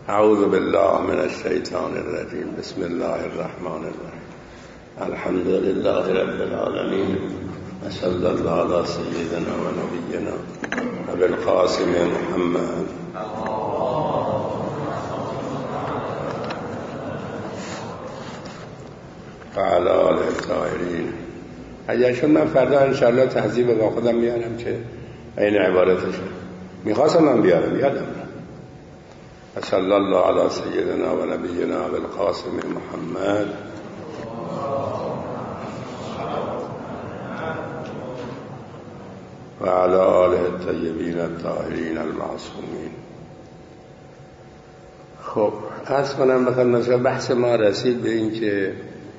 اعوذ بالله من الشیطان الرجیم. بسم الله الرحمن الرحیم. الحمد لله رب العالمین و صلی الله علی سیدنا و نبینا ابی القاسم محمد و علی آله الطاهرین. اگر شد من فردا انشاءالله تهذیب با خودم میارم که این عبارتشه میخواستم من بیارم یادم رفت. صلی الله علی سیدنا و نبینا ابی القاسم محمد و علی آله الطیبین الطاهرین المعصومین. خب عرض کنم بخوام بحث ما رسید به این که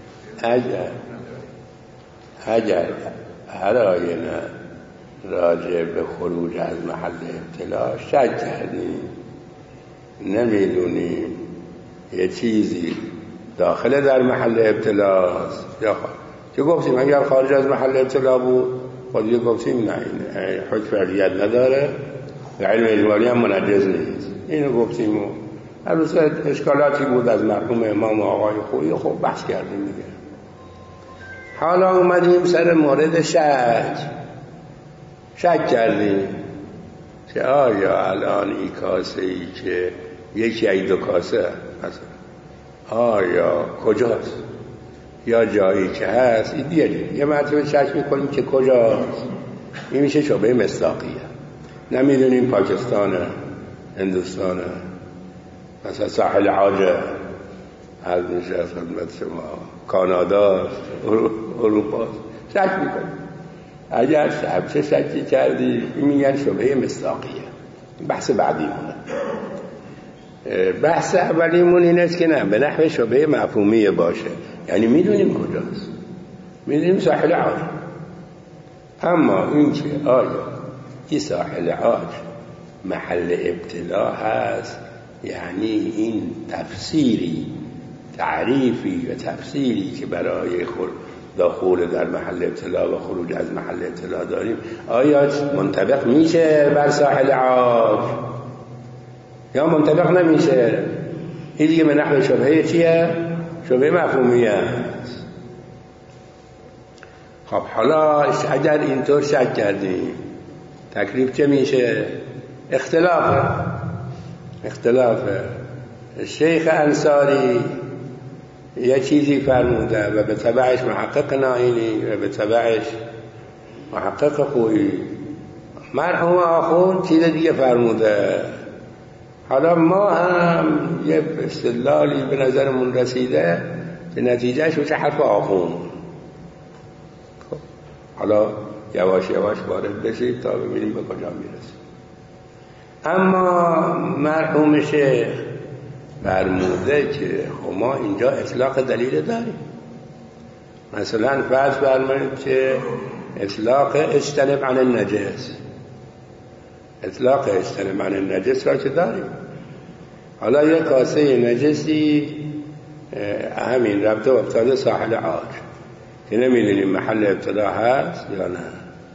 اگر هر آینه راجع به خروج از محل ابتلا شک کردیم، نمیدونیم یه چیزی داخل در محل ابتلاست یا که گفتیم اگر خارج از محل ابتلا بود خودی گفتیم نه این حکم علیت نداره و علم اجمالی هم منجز نیست. اینو گفتیم و هر روز اشکالاتی بود از مرحوم امام آقای خویی خب بحث کردیم دیگه. حالا اومدیم سر مورد شک کردیم که آیا الان این کاسه ای که یکی ای دو کاسه مثلا آیا کجاست یا جایی که هست این بیاریم یه مرتبه شک میکنیم که کجاست. این میشه شبهه مصداقیه. نمیدونیم پاکستانه، هندوستانه، مثلا ساحل عاجه از میشه از خدمت شما، کانادا، اروپا شک میکنیم. اگر چه شکی کردی میگن شبهه مصداقیه. بحث بعدیمونه. بحث اولیمون این است که نه به نحو شبهه مفهومیه باشه، یعنی میدونیم کجاست، میدونیم ساحل عاج، اما این که آیا این ساحل عاج محل ابتلا هست، یعنی این تفسیری تعریفی و تفسیری که برای دخول در محل ابتلا و خروج از محل ابتلا داریم آیا منطبق میشه بر ساحل عاج یا منطبق نمیشه. این دیگه به نحو شبهه چیه؟ شبهه مفهومیه است. خب حالا اگر اینطور شک کردیم تکلیف چه میشه؟ اختلافه. شیخ انصاری یه چیزی فرموده و به تبعش محقق نائینی و به تبعش محقق خویی، مرحوم آخوند چیز دیگه فرموده. حالا ما هم یه استدلالی به نظرمون رسیده که نتیجهش میشه حرف آخوند. خب حالا یواش یواش وارد بشید تا ببینیم به کجا میرسیم. اما مرحوم شیخ فرموده که ما اینجا اطلاق دلیل داریم. مثلا فرض فرمایید که اطلاق اجتنب عن النجس، اطلاق اجتنب عن النجس را که داریم. حالا یک کاسه نجسی همین رفته و افتاده ساحل عاج که نمیدونیم محل ابتلا هست یا نه.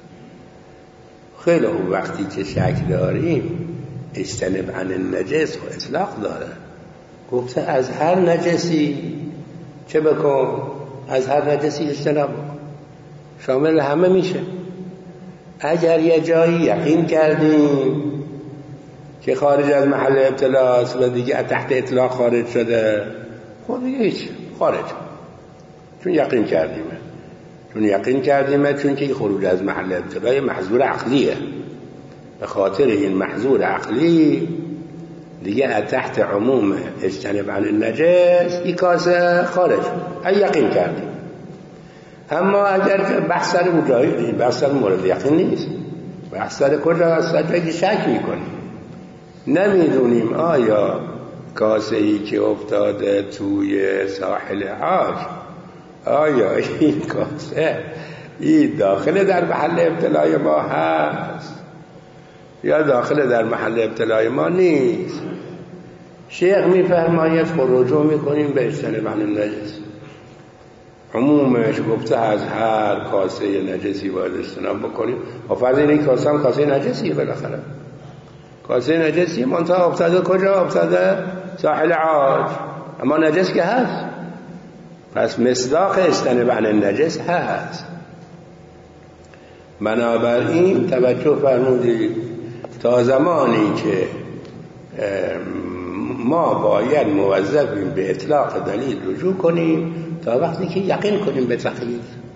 خیلی وقتی که شک داریم اجتنب عن النجس و اطلاق داره. گفته از هر نجسی چه بکن؟ از هر نجسی اجتناب بکن، شامل همه میشه. اگر یه جایی یقین کردیم که خارج از محل ابتلاست و دیگه تحت اطلاق خارج شده، خب دیگه هیچ خارج، چون یقین کردیمه چون که خروج از محل ابتلا محظور عقلیه. به خاطر این محظور عقلی دیگه تحت عموم اجتنب عن النجس این کاسه خارج ای یقین کردیم. اما اگر بحث سر مجاهد، بحث سر مورد یقین نیست، بحث سر کجاست؟ اگه شک میکنیم نمیدونیم آیا کاسه ای که افتاده توی ساحل عاج آیا این کاسه این داخل در محل ابتلای ما هست یا داخل در محل ابتلای ما نیست. شیخ میفرماید رجوع میکنیم به اجتناب عن النجس. عمومش گفته از هر کاسه نجسی باید اجتناب بکنیم. و فرض این کاسه هم کاسه نجسیه، بالاخره کاسه نجسی منتها افتاده کجا؟ افتاده ساحل عاج، اما نجس که هست. پس مصداق اجتنب عن النجس هست. بنابراین توجه فرمودید تا زمانی که ما باید موظفیم به اطلاق دلیل رجوع کنیم تا وقتی که یقین کنیم به تقیید.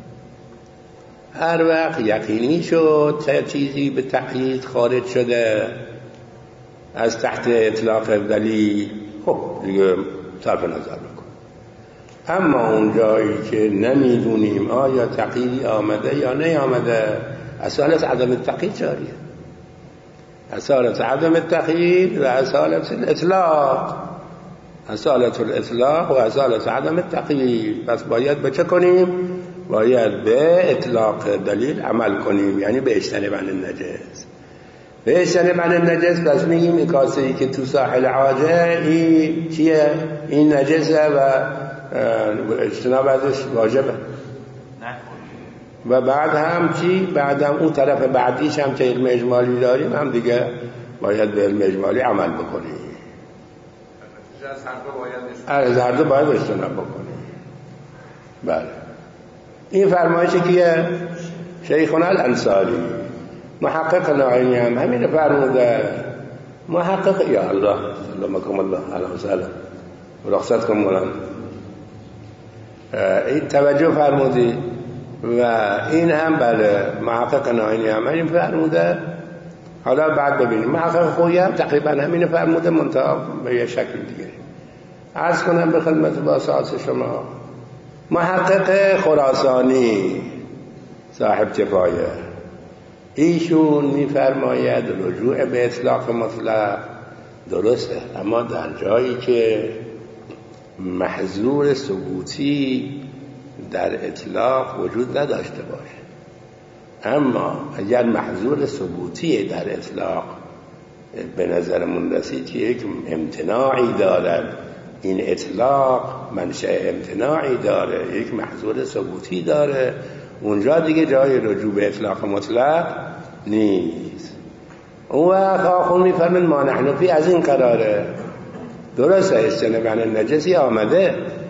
هر وقت یقینی شد چیزی به تقیید خارج شده از تحت اطلاق دلیل، خب دیگه صرف نظر بکن. اما اون جایی که نمیدونیم آیا تقییدی آمده یا نیامده، اصالت عدم التقیید جاریه. اصالت عدم التقیید و اصالت الاطلاق، اصالت الاطلاق و اصالت عدم التقیید. پس باید به چه کنیم؟ باید به اطلاق دلیل عمل کنیم، یعنی به اجتناب عن النجس. به اجتناب عن النجس پس میگیم این کاسه‌ای که تو ساحل عاجه این چیه؟ این نجسه و اجتناب ازش واجبه. و بعد هم چی؟ بعد هم اون طرف بعدیش هم که علم اجمالی داریم هم دیگه باید به علم اجمالی عمل بکنیم. از هر دو باید اجتناب بکنیم. بله. این فرمایشی که شیخنا الانصاری محقق ناینی هم همین فرموده. محقق یا الله سلامکم الله علیه و سلام رخصت کن مولانا. این توجه فرمودی و این هم بله محقق ناینی هم همین فرموده. حالا بعد ببینیم محقق خویی هم تقریبا همین فرموده منتها به یه شکل دیگه. عرض کنم به خدمت با ساعت شما محقق خراسانی صاحب کفایه ایشون میفرماید رجوع به اطلاق مطلق درسته، اما در جایی که محظور ثبوتی در اطلاق وجود نداشته باشه. اما اگر محظور ثبوتی در اطلاق به نظرمون رسید که یک امتناعی دارد، این اطلاق منشأ امتناعی داره، یک محظور ثبوتی داره، اونجا دیگه جای رجوع به اطلاق مطلق نیست. اون وقت آخون میفرمین ما نحن فی از این قراره. درسته اجتناب عن النجسی آمده،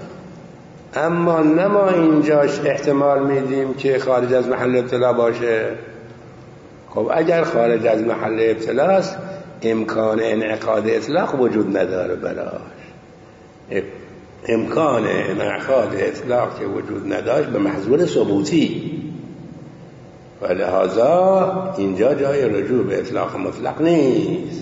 اما نه ما اینجاش احتمال میدیم که خارج از محل ابتلا باشه. خب اگر خارج از محل ابتلاست امکان انعقاد اطلاق وجود نداره براش. امکان انعقاد اطلاق که وجود نداشت به محظور ثبوتی و لحاظا اینجا جای رجوع به اطلاق مطلق نیست.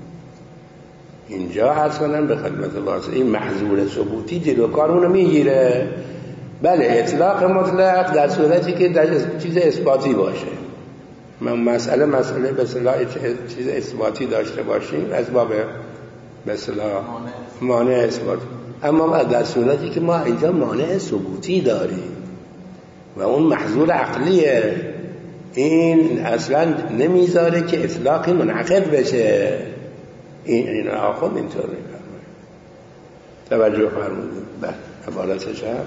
اینجا عرض کنم به خدمت واسه این محظور ثبوتی جلو کارونو میگیره. بله اطلاق مطلق در صورتی که در چیز اثباتی باشه. مسئله به اصطلاح چیز اثباتی داشته باشیم اسباب به اصطلاح مانع اثبات. اما در صورتی که ما اینجا مانع ثبوتی داریم و اون محظور عقلیه، این اصلا نمیذاره که اطلاقی منعقد بشه. این آخوند اینطور میفرماید. توجه فرمودید به عبارتش هم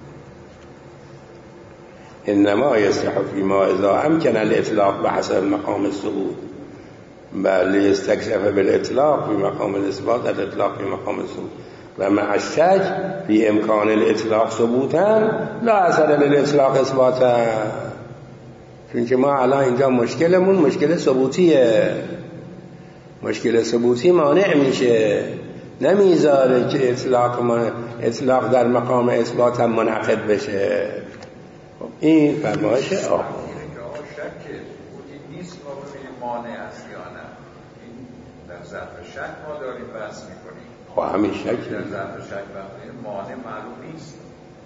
انما یصلح فیما اذا امکن الاطلاق بحسب مقام الثبوت بل یستکشف بالاطلاق فی مقام الاثبات الاطلاق فی مقام الثبوت و مع الشک فی امکان الاطلاق ثبوتا لا اثر للاطلاق اثباتا. چون که ما الان اینجا مشکلمون مشکل ثبوتیه. مشکل ثبوتی مانع میشه، نمیذاره که اطلاق در مقام اثبات هم منعقد بشه. خب این فرمایش شک ثبوتی نیست ما ببینیم مانع است یا نه. این در ظرف شک ما داریم بحث میکنیم. خب همین شک در ظرف شک مانع معلوم نیست.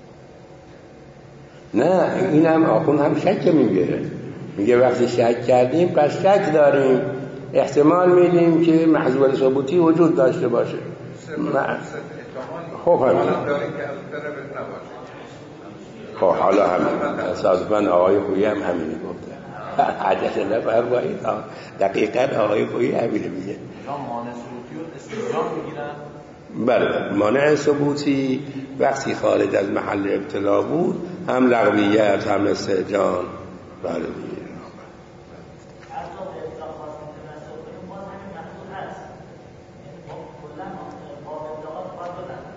نه این هم آخون هم شک میگه وقتی شک کردیم پس شک داریم، احتمال میدیم که محظور ثبوتی وجود داشته باشه. خب همین خب حالا همین تصادفاً آقای خویی هم همینی گفته. عجله نفرمایید، دقیقاً آقای خویی همینی میگه. مانع ثبوتی و استثناء میگیرن. بله مانع ثبوتی وقتی خارج از محل ابتلا بود هم لغویت هم استهجان. بله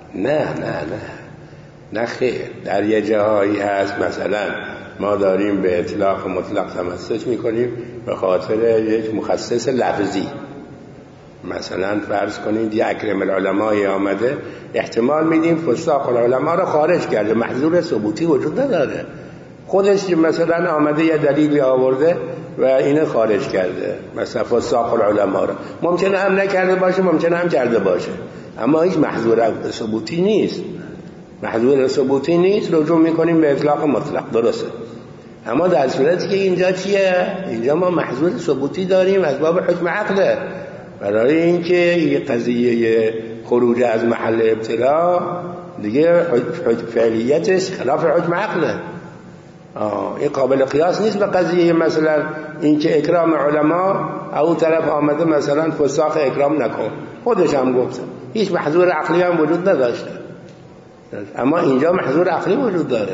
نه خیر. در یه جاهایی هست مثلا ما داریم به اطلاق مطلق تمسک میکنیم به خاطر یک مخصص لفظی. مثلا فرض کنید یه اکرم العلمای آمده، احتمال میدیم فساق العلماء رو خارج کرده، محظور ثبوتی وجود نداره. خودش مثلا آمده یه دلیلی آورده و اینو خارج کرده، مثلا فساق العلماء رو ممکنه هم نکرده باشه، ممکنه هم کرده باشه، اما هیچ محظور ثبوتی نیست. محظور ثبوتی نیست، رجوع میکنیم به اطلاق مطلق، درسته. اما در صورتی که اینجا چیه؟ اینجا ما محظور ثبوتی داریم از باب حکم عقله، برای اینکه این قضیه خروج از محل ابتلا دیگه فعلیتش خلاف حکم عقله. این قابل قیاس نیست به قضیه مثلا اینکه اکرام علما او طرف آمده مثلا فساق اکرام نکن، خودش هم گفته، هیچ محظور عقلی هم وجود نداشته، اما اینجا محظور عقلی وجود داره.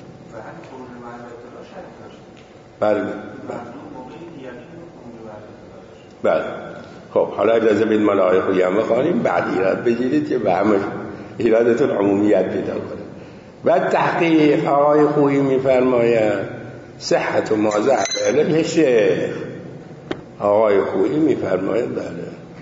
بله. خب حالا اجازه بدید ملائکه خویم بخوانیم، بعد ایراد بگیرید که به همه ایرادتون عمومیت پیدا کنه. بعد تحقیق آقای خویی میفرماید صحت و مازه علم شیخ. آقای خویی میفرماید بله،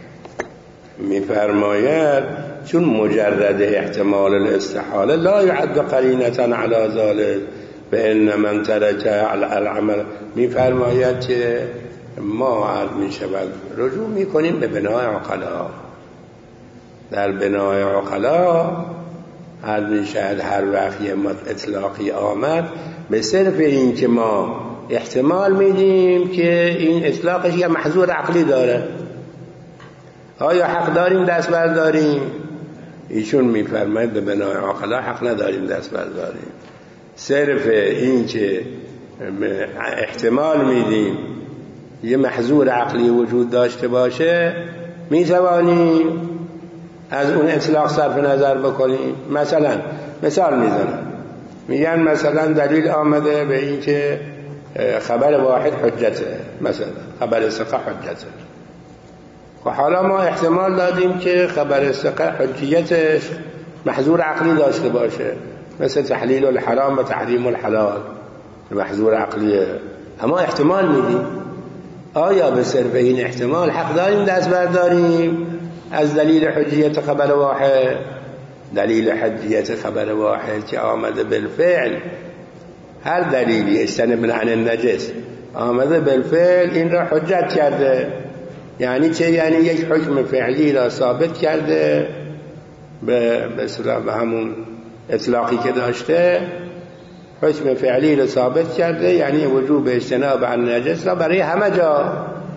میفرماید چون مجرد احتمال الاستحاله لا يعد قرینة علی ذلك بان من ترک العمل. میفرماید که ما عرض می شود رجوع می کنیم به بنای عقلا. در بنای عقلا عرض می شود هر وقت یه اطلاقی آمد به صرف این که ما احتمال میدیم که این اطلاقش یه محظور عقلی داره، آیا حق داریم دست برداریم؟ ایشون میفرماید به بنای عقلا حق نداریم دست برداریم. صرف این که احتمال میدیم یه محظور عقلی وجود داشته باشه میتوانیم از اون اطلاق صرف نظر بکنیم. مثال میزنم، میگن مثلا دلیل آمده به این که خبر واحد حجته، مثلا خبر ثقه حجته. و حالا ما احتمال دادیم که خبر ثقه حجیتش محظور عقلی داشته باشه، مثل تحلیل الحرام و تحریم الحلال، محظور عقلیه، اما احتمال میدیم. آیا به صرف این احتمال حق داریم دست برداریم از دلیل حجیت خبر واحد؟ دلیل حجیت خبر واحد که آمده بالفعل، هر دلیلی اجتنبنا عن النجس آمده بالفعل این را حجت کرده. یعنی چه؟ یعنی یک حکم فعلی را ثابت کرده به همون اطلاقی که داشته، حکم فعلی را ثابت کرده، یعنی وجوب اجتناب عن النجس را برای همه جا.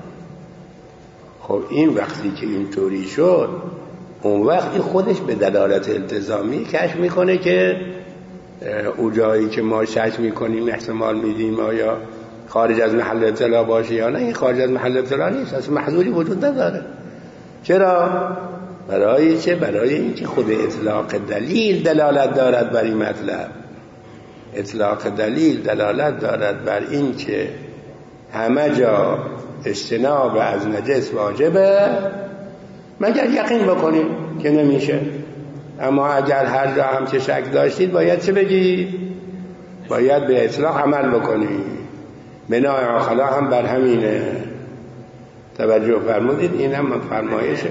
خب این وقتی که اینطوری شد، اون وقتی خودش به دلالت التزامی کشف میکنه که اون جایی که ما شک میکنیم احتمال میدیم آیا خارج از محل ابتلا باشه یا نه، این خارج از محل ابتلا نیست، اصلا محظوری وجود نداره. چرا؟ برای چه؟ برای اینکه خود اطلاق دلیل دلالت دارد بر این مطلب. اطلاق دلیل دلالت دارد بر این که همه جا اجتناب از نجس واجبه، مگر یقین بکنید که نمیشه. اما اگر هر جا هم که شک داشتید باید چه بگید؟ باید به اطلاق عمل بکنید. بنای عقلا هم بر همینه. توجه فرمودید؟ این هم فرمایشه.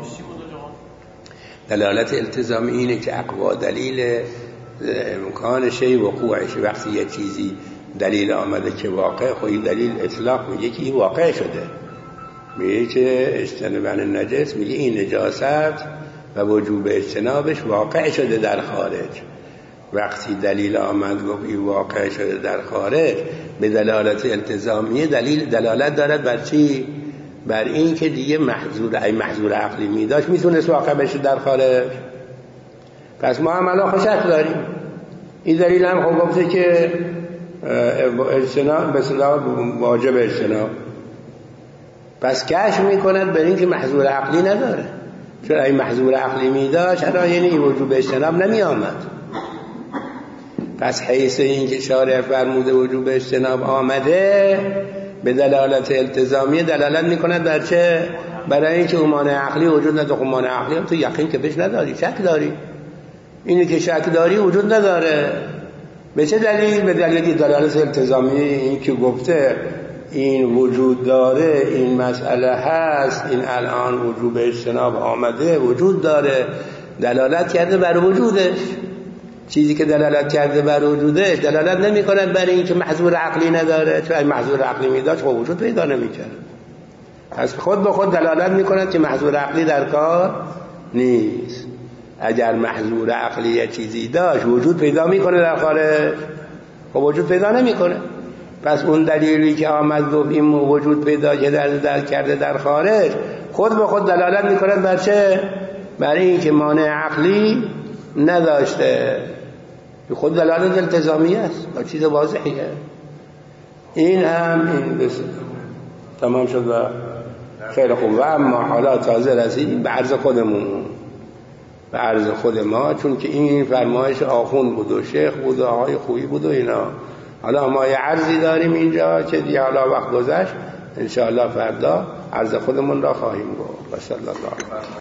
دلالت التزامی اینه که اقوا دلیل امکان شی وقوعش. وقتی یه چیزی دلیل آمده که واقع، خواهی دلیل اطلاق میگه که این واقع شده، میگه که اجتناب عن النجس، میگه این نجاست و وجوب اجتنابش واقع شده در خارج. وقتی دلیل آمد گفت این واقع شده در خارج، به دلالت التزامی دلیل دلالت دارد بر چی؟ بر این که دیگه محظور عقلی میداشت میتونست واقع بشه در خارج. پس ما هم الان خوشک داریم. این دلیل هم خب گفته که اجتناب مثلا واجب اجتناب، پس کشف میکند بر این که محظور عقلی نداره. چون این محظور عقلی میداشت الان یعنی این وجوب اجتناب نمی آمد. پس حیث این که شارع فرموده وجوب اجتناب آمده، به دلالت التزامی دلالت میکند بر چه؟ برای اینکه اون مانع عقلی وجود نداره. خب مانع عقلی هم تو یقین که بهش نداری، شک داری. اینی که شک داری وجود نداره. به چه دلیل؟ به دلیل دلالت التزامی، این که گفته این وجود داره، این مسئله هست، این الان وجوب اجتناب آمده، وجود داره، دلالت کرده بر وجودش. چیزی که دلالت کرده بر وجودش دلالت نمی کند برای این که محظور عقلی نداره، چون اگه محظور عقلی می داشت خب وجود پیدا نمی کرد. پس خود به خود دلالت می کند که محظور عقلی در کار نیست. اگر محظور عقلی چیزی داشت وجود پیدا می کنه در خارج، خب وجود پیدا نمی کنه. پس اون دلیلی که آمد و این وجود پیدا کرده در خارج خود به خود دلالت می کند بر چه؟ برای این که مانع عقلی نداشته. خود دلالت التزامی است، با چیز واضحیه. این هم این بس تمام شد و خیلی خوب. و اما حالا تازه رسیدیم به عرض خودمون، به عرض خود ما، چون که این فرمایش آخوند بود و شیخ بود و آقای خویی بود و اینا. حالا ما یه عرضی داریم اینجا که دیگه حالا وقت گذشت، انشاءالله فردا عرض خودمون را خواهیم گفت. و صلی الله